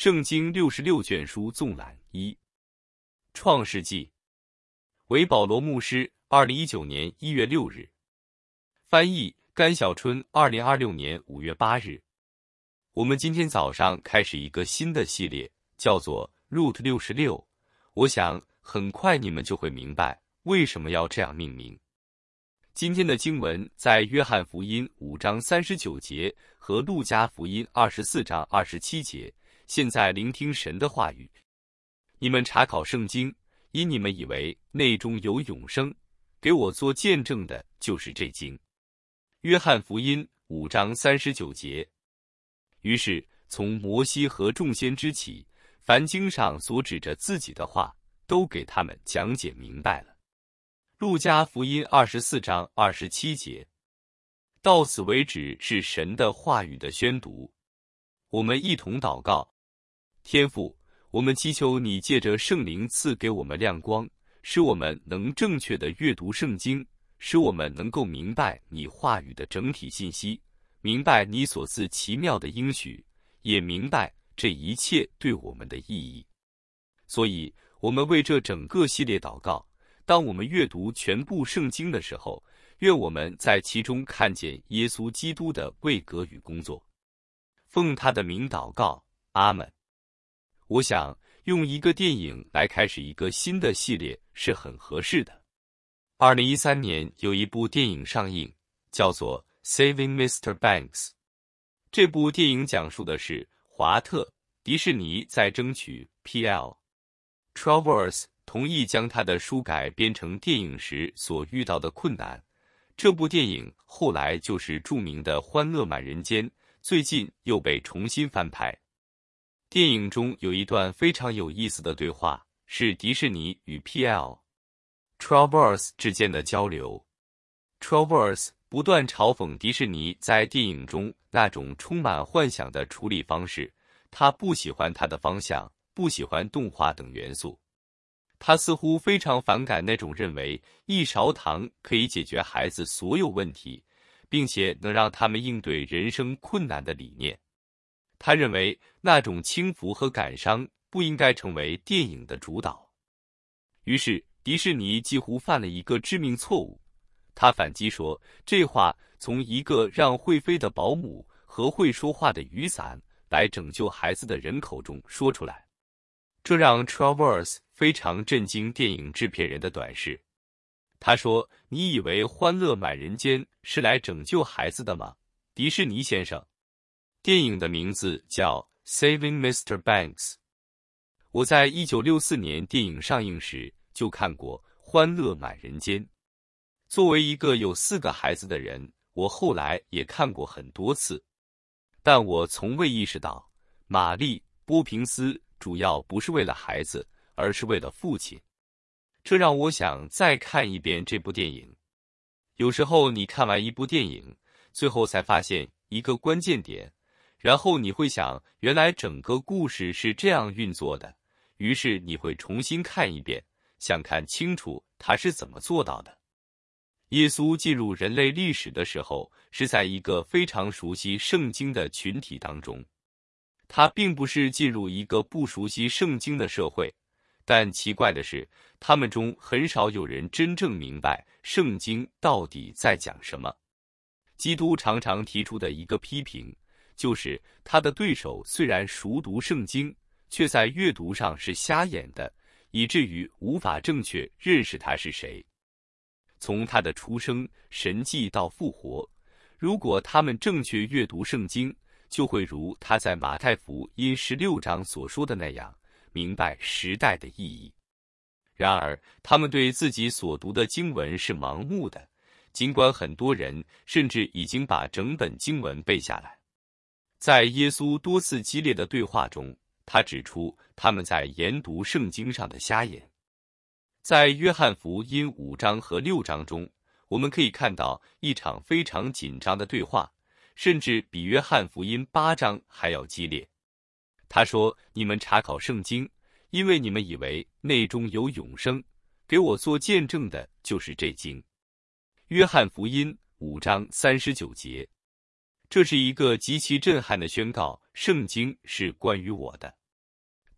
圣经66卷书纵览1。创世纪，为保罗牧师，2019年1月6日。翻译甘小春，2026年5月8日。我们今天早上开始一个新的系列，叫做 Root 66。我想很快你们就会明白为什么要这样命名。今天的经文在约翰福音5章39节和路加福音24章27节。现在聆听神的话语。你们查考圣经，因你们以为内中有永生，给我做见证的就是这经。约翰福音5章39节。于是从摩西和众先知起，凡经上所指着自己的话，都给他们讲解明白了。路加福音24章27节。到此为止是神的话语的宣读。我们一同祷告。天父，我们祈求你借着圣灵赐给我们亮光，使我们能正确地阅读圣经，使我们能够明白你话语的整体信息，明白你所赐奇妙的应许，也明白这一切对我们的意义。所以，我们为这整个系列祷告。当我们阅读全部圣经的时候，愿我们在其中看见耶稣基督的位格与工作。奉他的名祷告，阿们。我想用一个电影来开始一个新的系列是很合适的。2013年有一部电影上映，叫做《Saving Mr. Banks》。这部电影讲述的是华特·迪士尼在争取 P.L. Travers 同意将他的书改编成电影时所遇到的困难。这部电影后来就是著名的《欢乐满人间》，最近又被重新翻拍。电影中有一段非常有意思的对话，是迪士尼与 P.L. Travers 之间的交流。Travers 不断嘲讽迪士尼在电影中那种充满幻想的处理方式，他不喜欢他的方向，不喜欢动画等元素。他似乎非常反感那种认为一勺糖可以解决孩子所有问题，并且能让他们应对人生困难的理念。他认为那种轻浮和感伤不应该成为电影的主导。于是迪士尼几乎犯了一个致命错误。他反击说，这话从一个让会飞的保姆和会说话的雨伞来拯救孩子的人口中说出来。这让 Travers 非常震惊电影制片人的短视。他说，你以为欢乐满人间是来拯救孩子的吗，迪士尼先生？电影的名字叫 Saving Mr. Banks。 我在1964年电影上映时就看过《欢乐满人间》。作为一个有4个孩子的人，我后来也看过很多次。但我从未意识到，玛丽·波平斯主要不是为了孩子，而是为了父亲。这让我想再看一遍这部电影。有时候你看完一部电影，最后才发现一个关键点，然后你会想，原来整个故事是这样运作的，于是你会重新看一遍，想看清楚他是怎么做到的。耶稣进入人类历史的时候，是在一个非常熟悉圣经的群体当中。他并不是进入一个不熟悉圣经的社会，但奇怪的是，他们中很少有人真正明白圣经到底在讲什么。基督常常提出的一个批评，就是他的对手虽然熟读圣经，却在阅读上是瞎眼的，以至于无法正确认识他是谁。从他的出生、神迹到复活，如果他们正确阅读圣经，就会如他在马太福音16章所说的那样，明白时代的意义。然而，他们对自己所读的经文是盲目的，尽管很多人甚至已经把整本经文背下来。在耶稣多次激烈的对话中，他指出他们在研读圣经上的瞎眼。在约翰福音5章和6章中，我们可以看到一场非常紧张的对话，甚至比约翰福音8章还要激烈。他说，你们查考圣经，因为你们以为内中有永生，给我做见证的就是这经。约翰福音5章39节。这是一个极其震撼的宣告，圣经是关于我的。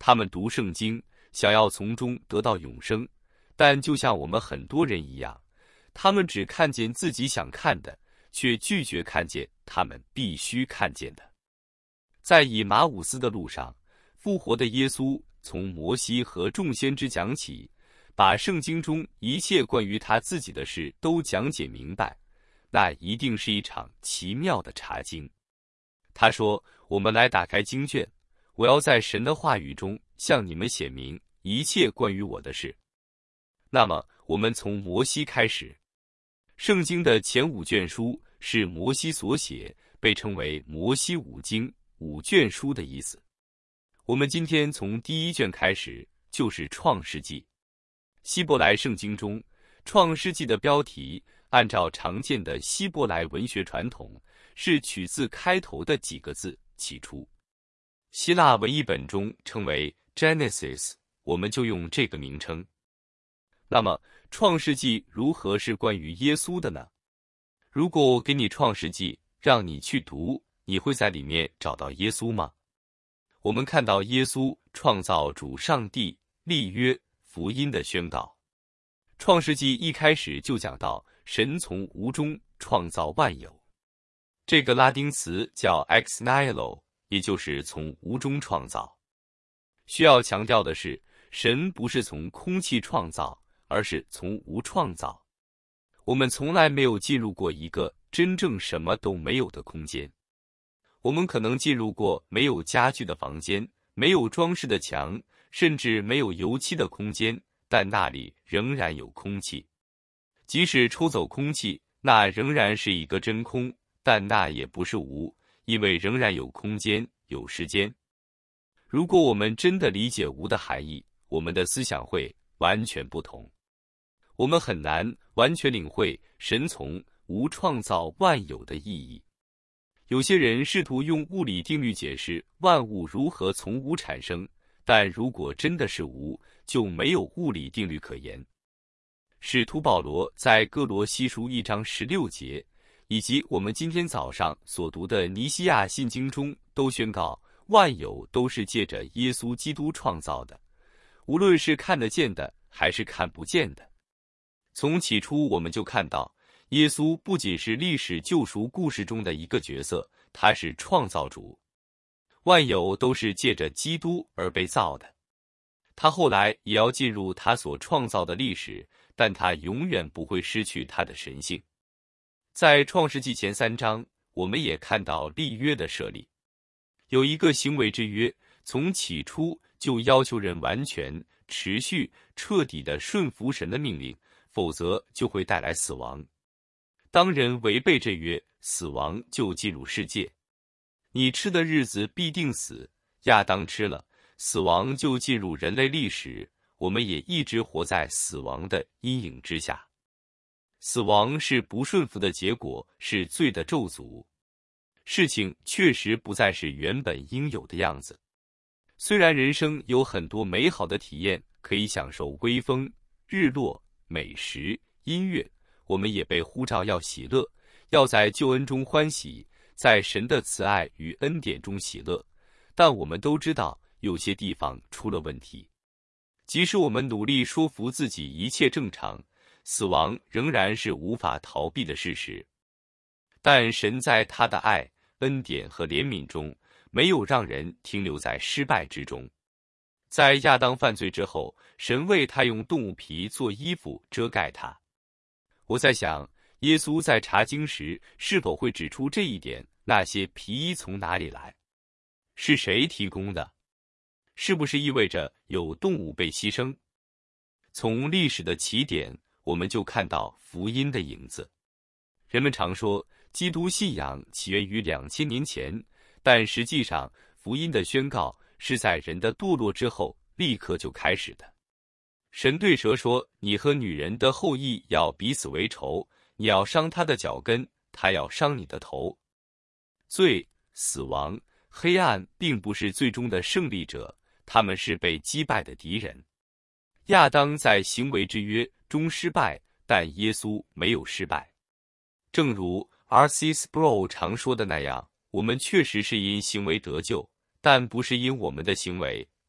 他们读圣经，想要从中得到永生，但就像我们很多人一样，他们只看见自己想看的，却拒绝看见他们必须看见的。在以马忤斯的路上，复活的耶稣从摩西和众先知讲起，把圣经中一切关于他自己的事都讲解明白，那一定是一场奇妙的查经。他说，我们来打开经卷，我要在神的话语中向你们显明一切关于我的事。那么我们从摩西开始，圣经的前5卷书是摩西所写，被称为摩西五经，5卷书的意思。我们今天从第1卷开始，就是创世纪。希伯来圣经中，创世纪的标题按照常见的希伯来文学传统，是取自开头的几个字起初。希腊文译本中称为 Genesis， 我们就用这个名称。那么创世纪如何是关于耶稣的呢？如果我给你创世纪，让你去读，你会在里面找到耶稣吗？我们看到耶稣创造主上帝、立约、福音的宣告。创世纪一开始就讲到神从无中创造万有，这个拉丁词叫 ex nihilo， 也就是从无中创造。需要强调的是，神不是从空气创造，而是从无创造。我们从来没有进入过一个真正什么都没有的空间。我们可能进入过没有家具的房间，没有装饰的墙，甚至没有油漆的空间，但那里仍然有空气。即使抽走空气，那仍然是一个真空，但那也不是无，因为仍然有空间，有时间。如果我们真的理解无的含义，我们的思想会完全不同。我们很难完全领会神从无创造万有的意义。有些人试图用物理定律解释万物如何从无产生，但如果真的是无，就没有物理定律可言。使徒保罗在哥罗西书1章16节，以及我们今天早上所读的尼西亚信经中，都宣告万有都是借着耶稣基督创造的，无论是看得见的还是看不见的。从起初我们就看到，耶稣不仅是历史救赎故事中的一个角色，他是创造主。万有都是借着基督而被造的。他后来也要进入他所创造的历史，但他永远不会失去他的神性。在创世纪前3章，我们也看到立约的设立。有一个行为之约，从起初就要求人完全、持续、彻底地顺服神的命令，否则就会带来死亡。当人违背这约，死亡就进入世界。你吃的日子必定死，亚当吃了，死亡就进入人类历史，我们也一直活在死亡的阴影之下。死亡是不顺服的结果，是罪的咒诅。事情确实不再是原本应有的样子。虽然人生有很多美好的体验，可以享受微风、日落、美食、音乐，我们也被呼召要喜乐，要在救恩中欢喜，在神的慈爱与恩典中喜乐。但我们都知道，有些地方出了问题。即使我们努力说服自己一切正常，死亡仍然是无法逃避的事实。但神在他的爱、恩典和怜悯中，没有让人停留在失败之中。在亚当犯罪之后，神为他用动物皮做衣服遮盖他。我在想，耶稣在查经时是否会指出这一点？那些皮衣从哪里来？是谁提供的？是不是意味着有动物被牺牲？从历史的起点，我们就看到福音的影子。人们常说，基督信仰起源于2000年前，但实际上，福音的宣告是在人的堕落之后立刻就开始的。神对蛇说：“你和女人的后裔要彼此为仇，你要伤她的脚跟，她要伤你的头。”罪、死亡、黑暗并不是最终的胜利者，他们是被击败的敌人。亚当在行为之约中失败，但耶稣没有失败。正如 R.C. Sproul 常说的那样，我们确实是因行为得救，但不是因我们的行为，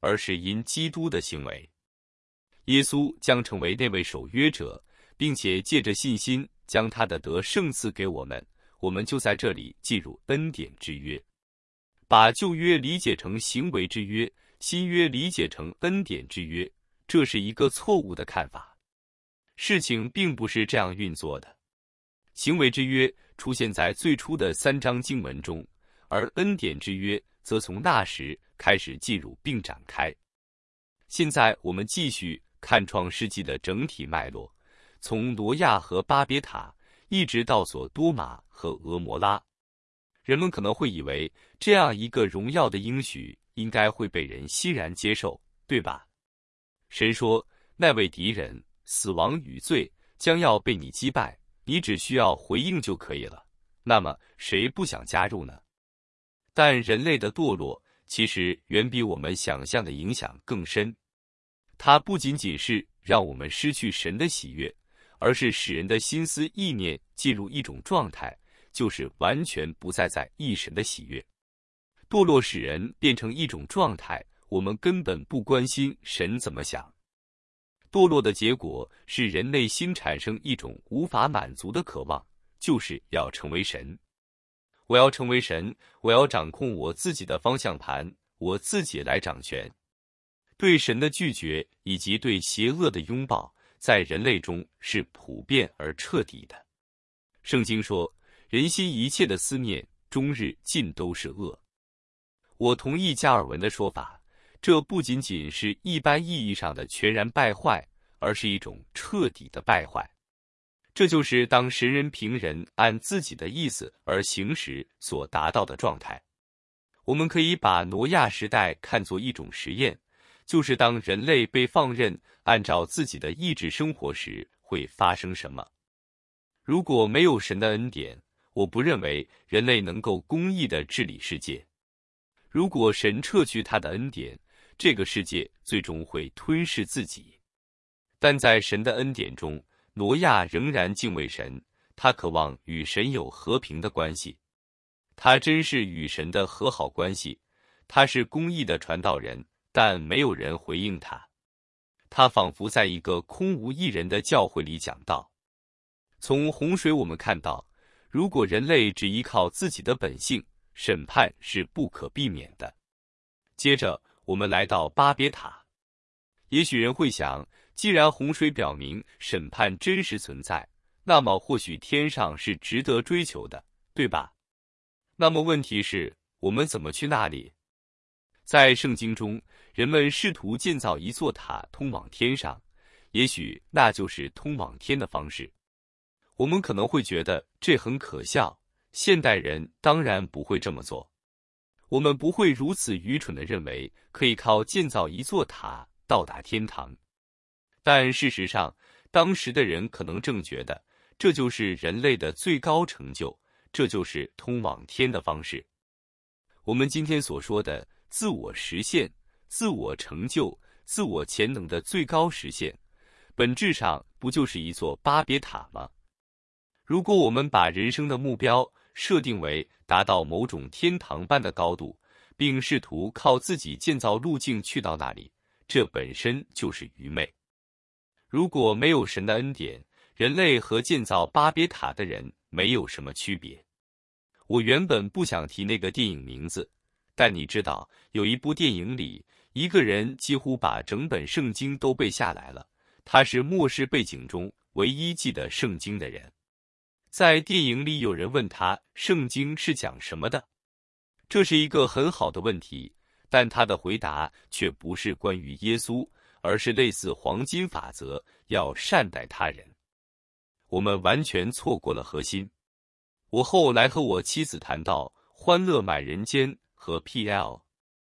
而是因基督的行为。耶稣将成为那位守约者，并且借着信心将他的得胜赐给我们，我们就在这里进入恩典之约。把旧约理解成行为之约，新约理解成恩典之约，这是一个错误的看法。事情并不是这样运作的。行为之约出现在最初的3章经文中，而恩典之约则从那时开始进入并展开。现在我们继续看创世纪的整体脉络，从挪亚和巴别塔一直到索多玛和俄摩拉。人们可能会以为这样一个荣耀的应许应该会被人欣然接受，对吧？神说，那位敌人死亡与罪将要被你击败，你只需要回应就可以了。那么谁不想加入呢？但人类的堕落其实远比我们想象的影响更深。它不仅仅是让我们失去神的喜悦，而是使人的心思意念进入一种状态，就是完全不再在意神的喜悦。堕落使人变成一种状态，我们根本不关心神怎么想。堕落的结果是人内心产生一种无法满足的渴望，就是要成为神。我要成为神，我要掌控我自己的方向盘，我自己来掌权。对神的拒绝以及对邪恶的拥抱，在人类中是普遍而彻底的。圣经说，人心一切的思念，终日尽都是恶。我同意加尔文的说法，这不仅仅是一般意义上的全然败坏，而是一种彻底的败坏。这就是当神人凭人按自己的意思而行时所达到的状态。我们可以把挪亚时代看作一种实验，就是当人类被放任按照自己的意志生活时会发生什么。如果没有神的恩典，我不认为人类能够公义地治理世界。如果神撤去他的恩典，这个世界最终会吞噬自己。但在神的恩典中，挪亚仍然敬畏神，他渴望与神有和平的关系。他真是与神的和好关系，他是公义的传道人，但没有人回应他。他仿佛在一个空无一人的教会里讲道。从洪水我们看到，如果人类只依靠自己的本性，审判是不可避免的。接着我们来到巴别塔。也许人会想，既然洪水表明审判真实存在，那么或许天上是值得追求的，对吧？那么问题是，我们怎么去那里？在圣经中，人们试图建造一座塔通往天上，也许那就是通往天的方式。我们可能会觉得这很可笑，现代人当然不会这么做。我们不会如此愚蠢地认为可以靠建造一座塔到达天堂。但事实上，当时的人可能正觉得这就是人类的最高成就，这就是通往天的方式。我们今天所说的自我实现、自我成就、自我潜能的最高实现，本质上不就是一座巴别塔吗？如果我们把人生的目标设定为达到某种天堂般的高度，并试图靠自己建造路径去到那里，这本身就是愚昧。如果没有神的恩典，人类和建造巴别塔的人没有什么区别。我原本不想提那个电影名字，但你知道，有一部电影里，一个人几乎把整本圣经都背下来了，他是末世背景中唯一记得圣经的人。在电影里有人问他，圣经是讲什么的？这是一个很好的问题，但他的回答却不是关于耶稣，而是类似黄金法则，要善待他人。我们完全错过了核心。我后来和我妻子谈到《欢乐满人间》和 P.L.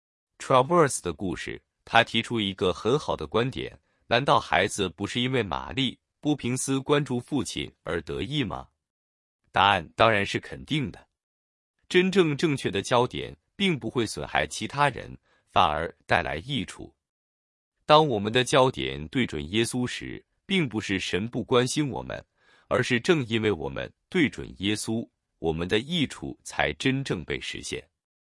Travers 的故事，他提出一个很好的观点，难道孩子不是因为玛丽·波平斯关注父亲而得意吗？答案当然是肯定的。真正正确的焦点并不会损害其他人，反而带来益处。当我们的焦点对准耶稣时，并不是神不关心我们，而是正因为我们对准耶稣，我们的益处才真正被实现。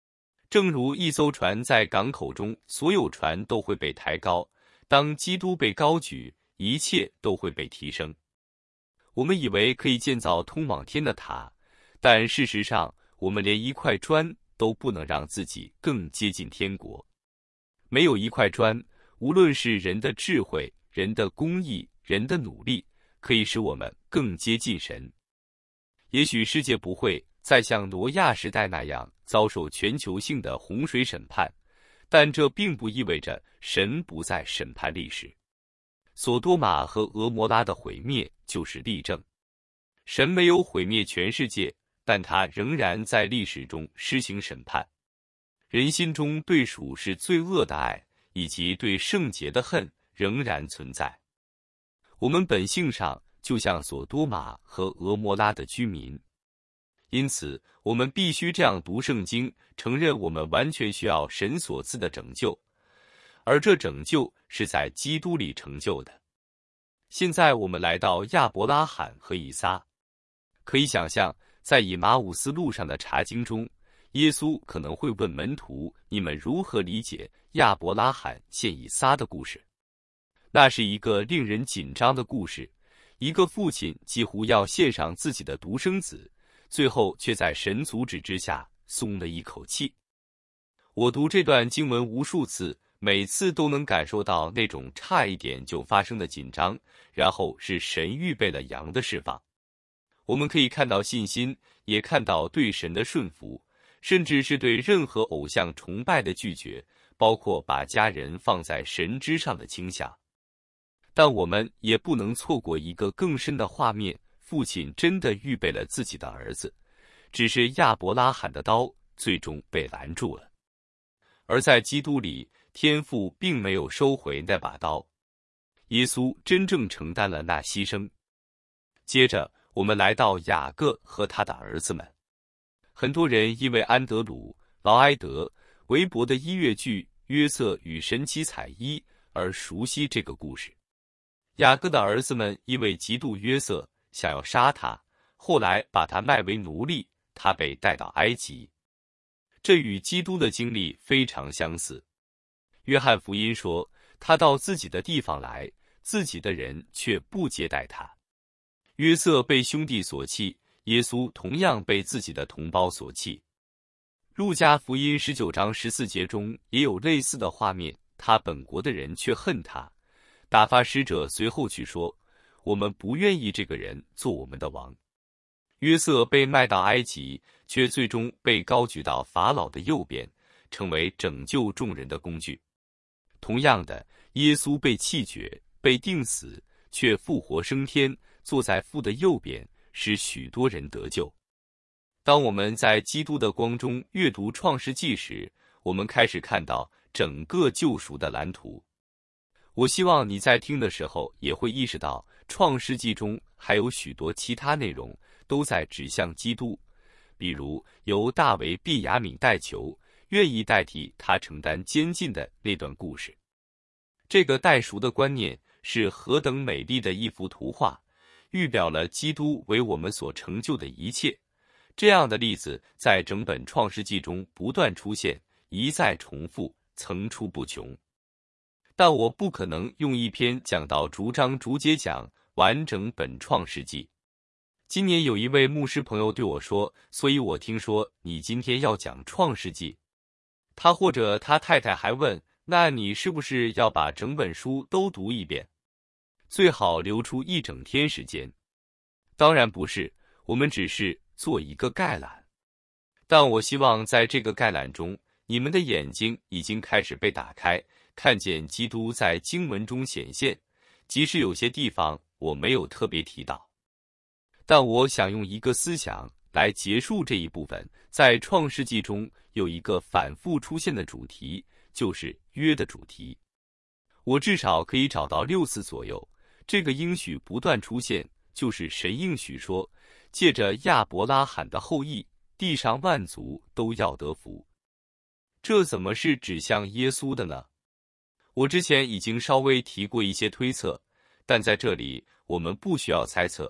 正如一艘船在港口中，所有船都会被抬高，当基督被高举，一切都会被提升。我们以为可以建造通往天的塔，但事实上，我们连一块砖都不能让自己更接近天国。没有一块砖，无论是人的智慧、人的公义、人的努力，可以使我们更接近神。也许世界不会再像挪亚时代那样遭受全球性的洪水审判，但这并不意味着神不再审判历史。索多玛和俄摩拉的毁灭就是例证。神没有毁灭全世界，但他仍然在历史中施行审判。人心中对属是罪恶的爱，以及对圣洁的恨仍然存在。我们本性上就像索多玛和俄摩拉的居民，因此我们必须这样读圣经，承认我们完全需要神所赐的拯救，而这拯救是在基督里成就的。现在我们来到亚伯拉罕和以撒，可以想象，在以马忤斯路上的查经中，耶稣可能会问门徒：你们如何理解亚伯拉罕献以撒的故事？那是一个令人紧张的故事，一个父亲几乎要献上自己的独生子，最后却在神阻止之下松了一口气。我读这段经文无数次，每次都能感受到那种差一点就发生的紧张，然后是神预备了羊的释放。我们可以看到信心，也看到对神的顺服，甚至是对任何偶像崇拜的拒绝，包括把家人放在神之上的倾向。但我们也不能错过一个更深的画面，父亲真的预备了自己的儿子，只是亚伯拉罕的刀最终被拦住了。而在基督里，天父并没有收回那把刀，耶稣真正承担了那牺牲。接着我们来到雅各和他的儿子们。很多人因为安德鲁、劳埃德、韦伯的音乐剧《约瑟与神奇彩衣》而熟悉这个故事。雅各的儿子们因为嫉妒约瑟，想要杀他，后来把他卖为奴隶，他被带到埃及。这与基督的经历非常相似。约翰福音说，他到自己的地方来，自己的人却不接待他。约瑟被兄弟所弃，耶稣同样被自己的同胞所弃。路加福音19章14节中也有类似的画面，他本国的人却恨他。打发使者随后去说，我们不愿意这个人做我们的王。约瑟被卖到埃及，却最终被高举到法老的右边，成为拯救众人的工具。同样的，耶稣被弃绝，被钉死，却复活升天，坐在父的右边，使许多人得救。当我们在基督的光中阅读创世纪时，我们开始看到整个救赎的蓝图。我希望你在听的时候也会意识到，创世纪中还有许多其他内容都在指向基督，比如由大卫·毕雅敏代求，愿意代替他承担监禁的那段故事。这个代赎的观念是何等美丽的一幅图画，预表了基督为我们所成就的一切。这样的例子在整本创世纪中不断出现，一再重复，层出不穷。但我不可能用一篇讲道逐章逐节讲完整本创世纪。今年有一位牧师朋友对我说，所以我听说你今天要讲创世纪。他或者他太太还问，那你是不是要把整本书都读一遍？最好留出一整天时间。当然不是，我们只是做一个概览。但我希望在这个概览中，你们的眼睛已经开始被打开，看见基督在经文中显现，即使有些地方我没有特别提到。但我想用一个思想来结束这一部分。在创世纪中有一个反复出现的主题，就是约的主题。我至少可以找到6次左右，这个应许不断出现，就是神应许说，借着亚伯拉罕的后裔，地上万族都要得福。这怎么是指向耶稣的呢？我之前已经稍微提过一些推测，但在这里我们不需要猜测，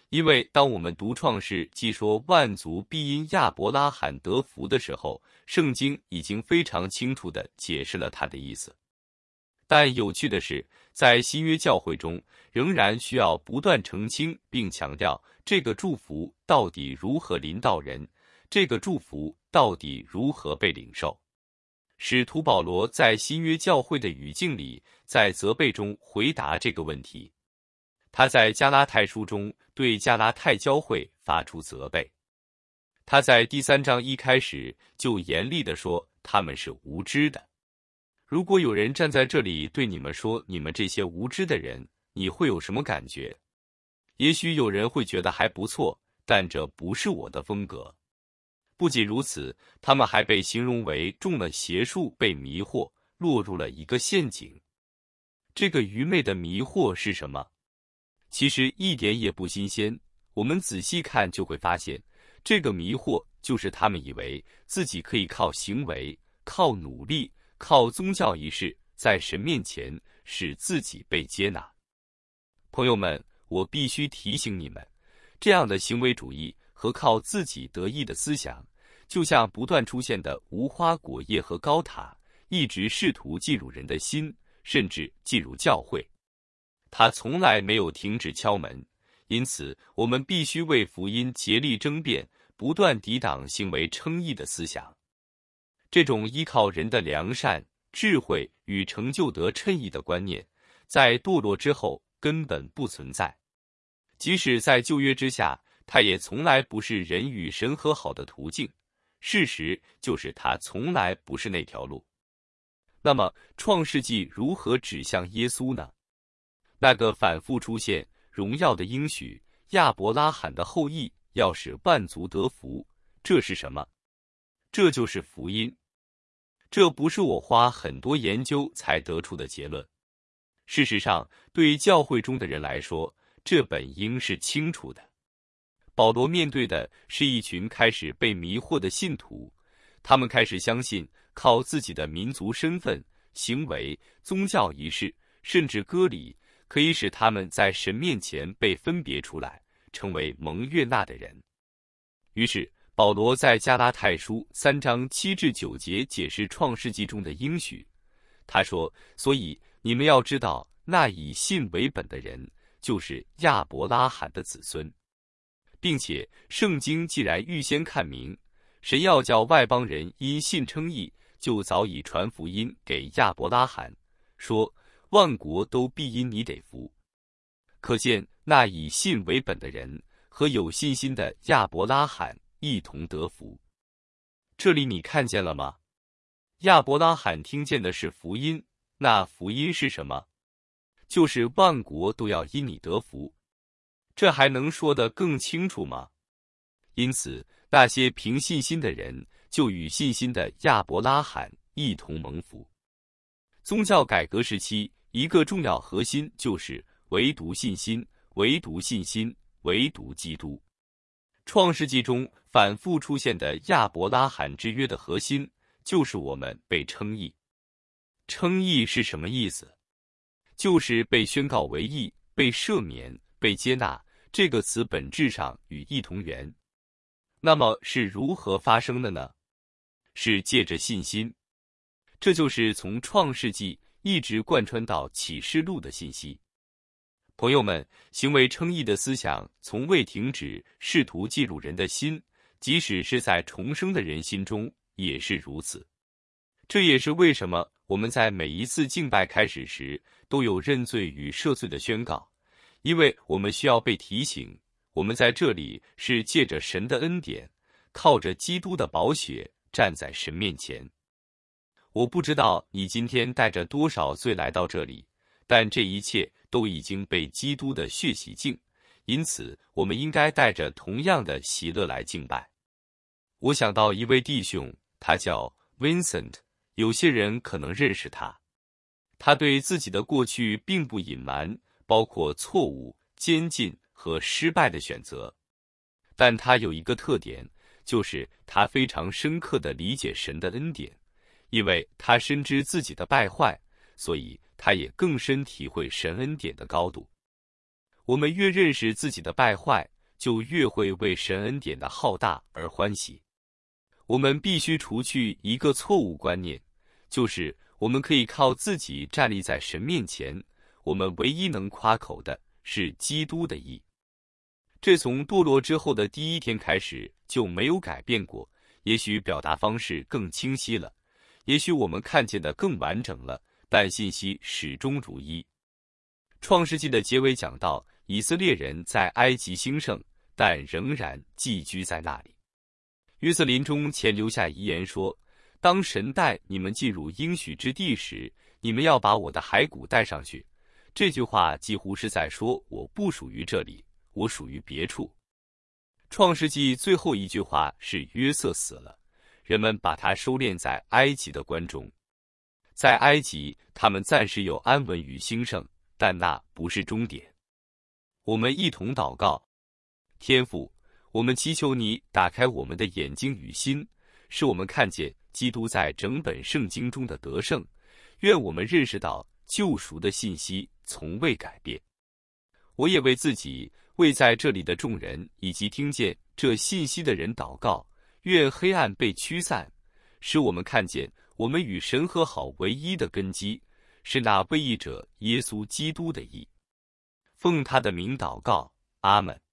因为当我们读创世纪说万族必因亚伯拉罕得福的时候，圣经已经非常清楚地解释了它的意思。但有趣的是，在新约教会中，仍然需要不断澄清并强调这个祝福到底如何临到人，这个祝福到底如何被领受。使徒保罗在新约教会的语境里，在责备中回答这个问题。他在加拉太书中对加拉太教会发出责备。他在第3章一开始就严厉地说他们是无知的。如果有人站在这里对你们说你们这些无知的人，你会有什么感觉？也许有人会觉得还不错，但这不是我的风格。不仅如此，他们还被形容为中了邪术，被迷惑，落入了一个陷阱。这个愚昧的迷惑是什么？其实一点也不新鲜，我们仔细看就会发现，这个迷惑就是他们以为自己可以靠行为、靠努力、靠宗教仪式，在神面前使自己被接纳。朋友们，我必须提醒你们，这样的行为主义和靠自己得意的思想，就像不断出现的无花果叶和高塔，一直试图进入人的心，甚至进入教会。他从来没有停止敲门，因此我们必须为福音竭力争辩，不断抵挡行为称义的思想。这种依靠人的良善、智慧与成就得称义的观念，在堕落之后根本不存在。即使在旧约之下，它也从来不是人与神和好的途径。事实就是它从来不是那条路。那么，创世纪如何指向耶稣呢？那个反复出现荣耀的应许，亚伯拉罕的后裔要使万族得福，这是什么？这就是福音。这不是我花很多研究才得出的结论。事实上，对教会中的人来说，这本应是清楚的。保罗面对的是一群开始被迷惑的信徒，他们开始相信靠自己的民族身份、行为、宗教仪式，甚至割礼，可以使他们在神面前被分别出来，成为蒙悦纳的人。于是，保罗在加拉太书3章7至9节解释创世纪中的应许。他说：“所以你们要知道，那以信为本的人，就是亚伯拉罕的子孙。并且，圣经既然预先看明，神要叫外邦人因信称义，就早已传福音给亚伯拉罕，说万国都必因你得福。可见那以信为本的人和有信心的亚伯拉罕一同得福。这里你看见了吗？亚伯拉罕听见的是福音，那福音是什么？就是万国都要因你得福。这还能说得更清楚吗？因此，那些凭信心的人就与信心的亚伯拉罕一同蒙福。宗教改革时期，一个重要核心就是唯独信心，唯独信心，唯独基督。创世纪中反复出现的亚伯拉罕之约的核心，就是我们被称义。称义是什么意思？就是被宣告为义，被赦免，被接纳。这个词本质上与义同源。那么是如何发生的呢？是借着信心。这就是从创世纪一直贯穿到启示录的信息。朋友们，行为称义的思想从未停止试图进入人的心，即使是在重生的人心中也是如此。这也是为什么我们在每一次敬拜开始时都有认罪与赦罪的宣告，因为我们需要被提醒，我们在这里是借着神的恩典，靠着基督的宝血站在神面前。我不知道你今天带着多少罪来到这里，但这一切都已经被基督的血洗净，因此我们应该带着同样的喜乐来敬拜。我想到一位弟兄，他叫 Vincent， 有些人可能认识他。他对自己的过去并不隐瞒，包括错误、监禁和失败的选择。但他有一个特点，就是他非常深刻地理解神的恩典，因为他深知自己的败坏，所以他也更深体会神恩典的高度。我们越认识自己的败坏， 就越会为神恩典的浩大而欢喜。我们必须除去一个错误观念，就是我们可以靠自己站立在神面前，我们唯一能夸口的是基督的义。这从堕落之后的第一天开始就没有改变过，也许表达方式更清晰了，也许我们看见的更完整了，但信息始终如一。创世纪的结尾讲到，以色列人在埃及兴盛，但仍然寄居在那里。约瑟临终前留下遗言说，当神带你们进入应许之地时，你们要把我的骸骨带上去。这句话几乎是在说，我不属于这里，我属于别处。创世纪最后一句话是约瑟死了，人们把他收敛在埃及的关中。在埃及，他们暂时有安稳与兴盛，但那不是终点。我们一同祷告。天父，我们祈求你打开我们的眼睛与心，使我们看见基督在整本圣经中的得胜。愿我们认识到救赎的信息从未改变。我也为自己，为在这里的众人以及听见这信息的人祷告，愿黑暗被驱散，使我们看见我们与神和好唯一的根基是那为义者耶稣基督的义。奉他的名祷告，阿们。